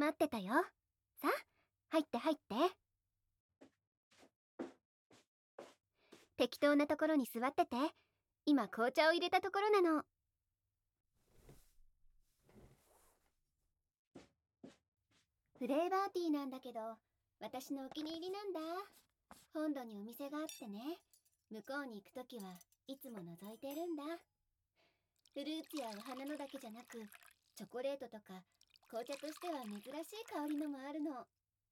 待ってたよ。さあ、入って入って。適当なところに座ってて。今紅茶を入れたところなの。フレーバーティーなんだけど、私のお気に入りなんだ。本土にお店があってね、向こうに行くときはいつも覗いてるんだ。フルーツやお花のだけじゃなく、チョコレートとか紅茶としては珍しい香りのもあるの。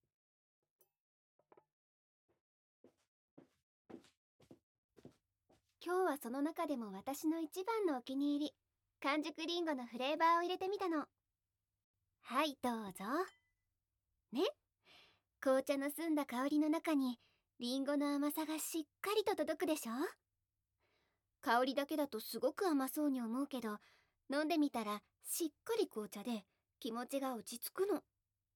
今日はその中でも私の一番のお気に入り、完熟リンゴのフレーバーを入れてみたの。はい、どうぞ。ね、紅茶の澄んだ香りの中にリンゴの甘さがしっかりと届くでしょ。香りだけだとすごく甘そうに思うけど、飲んでみたらしっかり紅茶で気持ちが落ち着くの。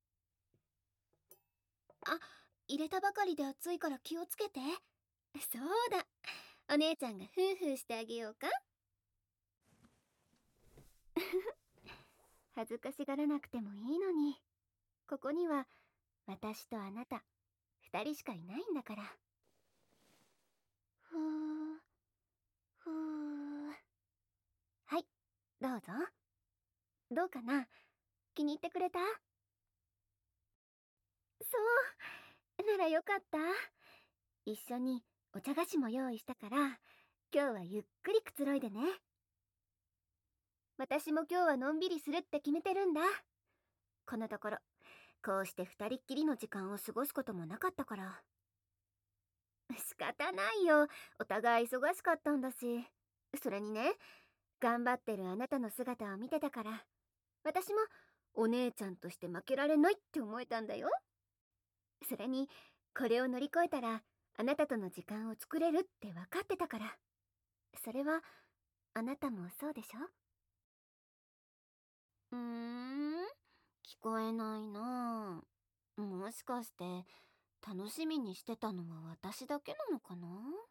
あ、入れたばかりで熱いから気をつけて。そうだ、お姉ちゃんがフーフーしてあげようか。恥ずかしがらなくてもいいのに。ここには私とあなた2人しかいないんだから。ふーふー。はい、どうぞ。どうかな、気に入ってくれた？そうならよかった。一緒にお茶菓子も用意したから、今日はゆっくりくつろいでね。私も今日はのんびりするって決めてるんだ。このところこうして二人っきりの時間を過ごすこともなかったから。仕方ないよ、お互い忙しかったんだし。それにね、頑張ってるあなたの姿を見てたから、私もお姉ちゃんとして負けられないって思えたんだよ。それにこれを乗り越えたらあなたとの時間を作れるって分かってたから。それはあなたもそうでしょ？聞こえないなあ。もしかして楽しみにしてたのは私だけなのかな？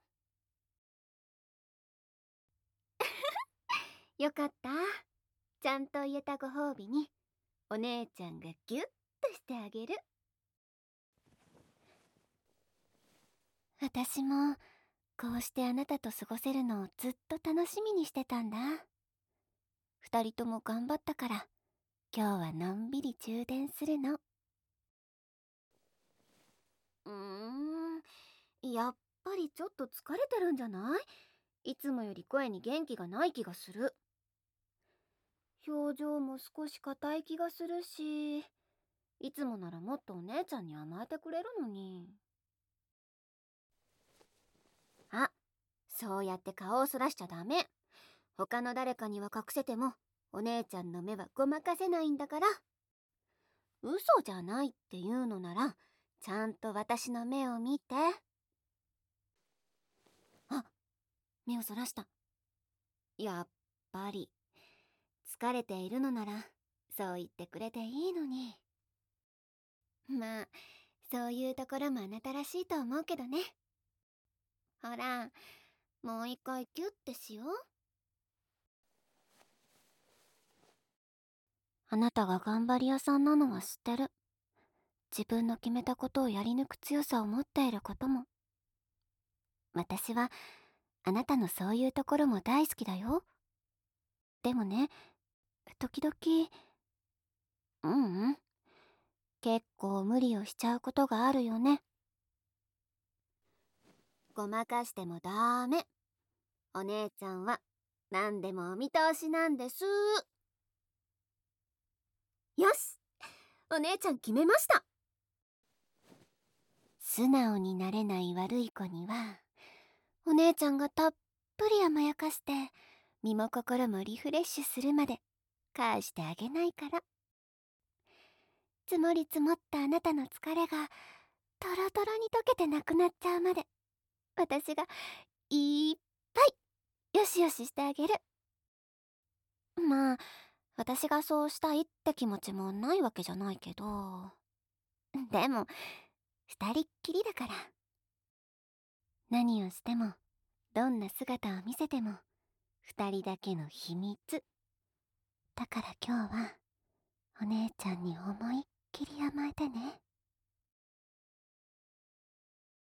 よかった。ちゃんと言えたご褒美にお姉ちゃんがギュッとしてあげる。私もこうしてあなたと過ごせるのをずっと楽しみにしてたんだ。二人とも頑張ったから今日はのんびり充電するの。やっぱりちょっと疲れてるんじゃない？いつもより声に元気がない気がする。表情も少し硬い気がするし、いつもならもっとお姉ちゃんに甘えてくれるのに。あ、そうやって顔をそらしちゃダメ。他の誰かには隠せてもお姉ちゃんの目はごまかせないんだから。嘘じゃないって言うのならちゃんと私の目を見て。あ、目をそらした。やっぱり疲れているのならそう言ってくれていいのに。まあそういうところもあなたらしいと思うけどね。ほら、もう一回キュッてしよう。あなたが頑張り屋さんなのは知ってる。自分の決めたことをやり抜く強さを持っていることも。私はあなたのそういうところも大好きだよ。でもね、時々、結構無理をしちゃうことがあるよね。ごまかしてもダメ。お姉ちゃんは何でもお見通しなんです。よし、お姉ちゃん決めました。素直になれない悪い子にはお姉ちゃんがたっぷり甘やかして身も心もリフレッシュするまで返してあげないから。積もり積もったあなたの疲れがトロトロに溶けてなくなっちゃうまで私がいっぱいよしよししてあげる。まあ私がそうしたいって気持ちもないわけじゃないけど、でも二人っきりだから。何をしてもどんな姿を見せても二人だけの秘密だから。今日はお姉ちゃんに思いっきり甘えてね。